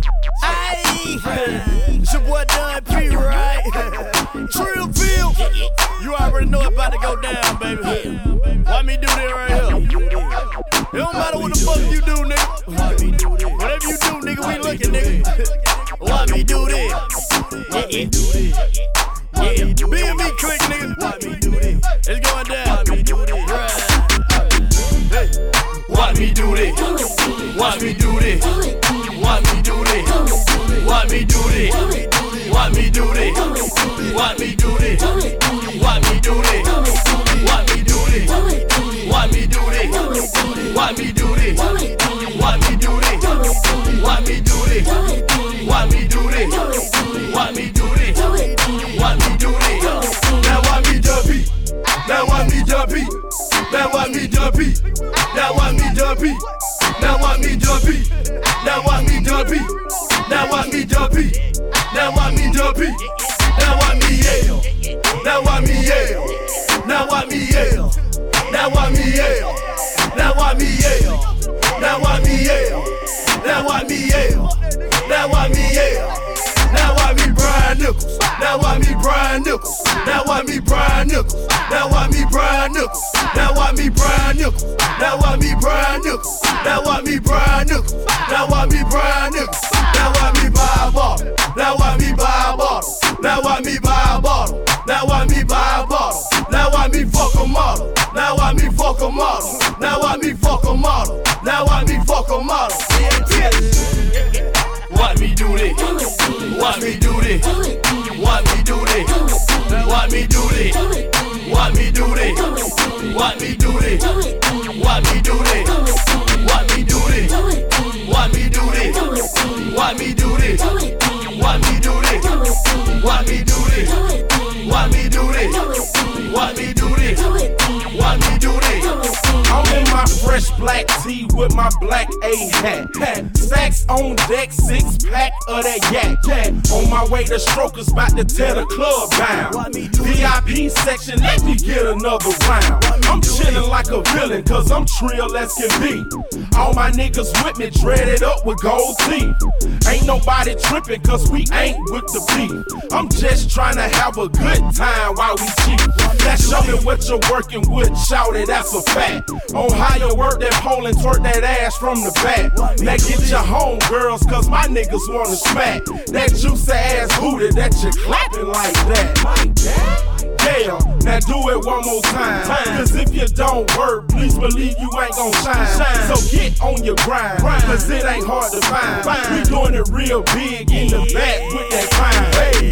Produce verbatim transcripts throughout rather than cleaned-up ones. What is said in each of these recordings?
Ayy, it's your boy Don P, right? Trillville, you already know it's about to go down, baby. Why me do that right here? It don't matter what the fuck you do, nigga. Whatever you do, nigga, we looking, nigga. Why me do this? Yeah, yeah. Yeah, B and B click, nigga. It's going down. Hey. Watch me do this. Watch me do this. Watch me do this. Watch me do this. Watch me do this. Watch me do this. Watch me do this. Watch me do this. Watch me do this. Watch me do this. Watch me do this. Watch me do this. Watch me do this. Watch me do this. Watch me do this. Now watch me dump it. Now watch me dump it. Now watch me dump it. Now watch me dump it. Now watch me dump it. Now watch me dump it. Now watch me dump it. Now watch me dump it. Now watch me yell. Now watch me yell. Now watch me yell. Now watch me yell. Now watch me yell. Now watch me yell. Now watch me yell. Now watch me yell. Now watch me Brian Nichols. Now watch me Brian Nichols. Now watch me Brian Nichols. Now watch me Brian Nichols. Now watch me Brian Nichols. Now watch me Brian Nichols. Now watch me Brian Nichols. Now watch me Brian Nichols. Now watch me buy a bottle. Now watch me buy a bottle. Now watch me buy a bottle. Now watch me buy a bottle. Now watch me fuck a model. Now watch me fuck a model. Now watch me fuck a model. Now watch me fuck a model. Watch me do this. Watch me do this. Watch me do this. Watch me do this. Watch me do this. Watch me do this. Watch me do this. Watch me do this. Watch me do this. Watch me do this. Watch me do this. Watch me do this. Watch me do this. Watch me do this. Watch me do this. I'm in my fresh black tee with my black A hat. Stacks on deck, six pack of that yak. On my way to strokers, about to tear the club down. V I P section, let me get another round. I'm chillin' like a villain, cause I'm trill as can be. All my niggas with me, dreaded up with gold teeth. Ain't nobody trippin', cause we ain't with the beef. I'm just trying to have a good time while we cheat. Now show me what you're working with, shout it, that's a fact. On how you work that pole and twerk that ass from the back. Now get your home girls, cause my niggas wanna smack. That juicy ass booty that you clapping like that. Yeah, now do it one more time. Cause if you don't work, please believe you ain't gon' shine. So get on your grind, cause it ain't hard to find. We doing it real big in the back with that fine. Hey.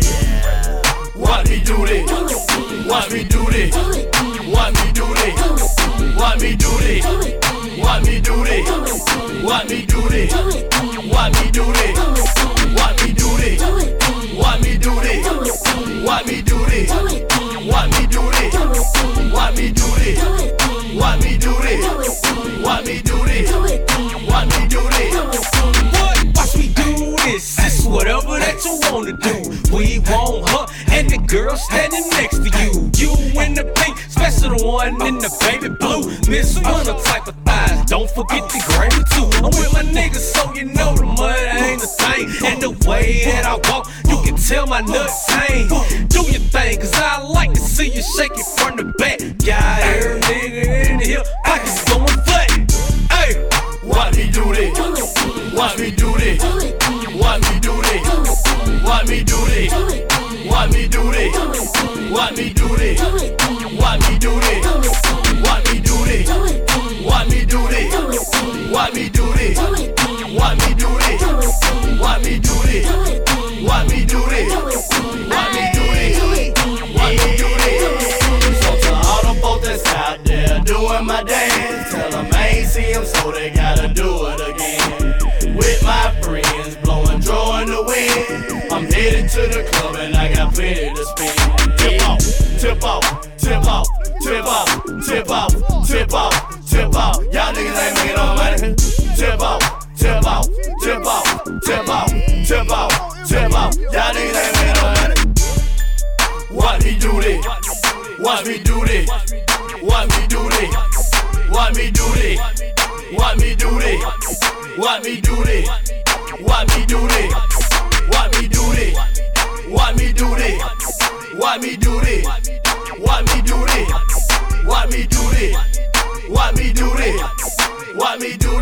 Watch me do this. Watch me do this. Watch me do this. Watch me do this. Watch me do this. Watch me do this. Watch me do this. Watch me do this. Watch me do this. Watch me do this. Watch me do this. Watch me do this. Watch me do this. Watch me do this. Watch me do this. What? Watch me do this. It's whatever that you wanna do. We want her and the girl standing next to you. You in the pink, especially the one in the baby blue. Miss Winter type of thighs. Don't forget the gravy too. I'm with my niggas, so you know the mud ain't a thing. And the way that I walk, you can tell my nuts hang. Do your thing, cause I like to see you shake it from the back. Got every nigga in here, pockets going flat. Hey, watch me do this. Watch me do this. Watch me do this. Watch me do this. Watch me do this. Watch me do this. Watch me do this. Watch me do this. Watch me do this. Watch me do this. Watch me do this. Watch me do this. Watch me do this. Watch me do this. Watch me do this. So to all the folks that's out there doing my dance, tell them I ain't see them, so they gotta do it again. With my friends, blowing, drawing the wind. I'm headed to the club and I got plenty to spend. Tip off, tip off, tip off, tip off, tip off, tip off, tip off. Y'all niggas ain't making no money. Tip off, tip off, tip off, tip off, tip off, tip off. Y'all niggas ain't making no money. Watch me do this. Watch me do this. Watch me do this. Watch me do this. Watch me do this. Watch me do this. Watch me do this. Watch me do this. Watch me do this. Watch me do this. Watch me do this. Watch me do this. Watch me do this. Watch me do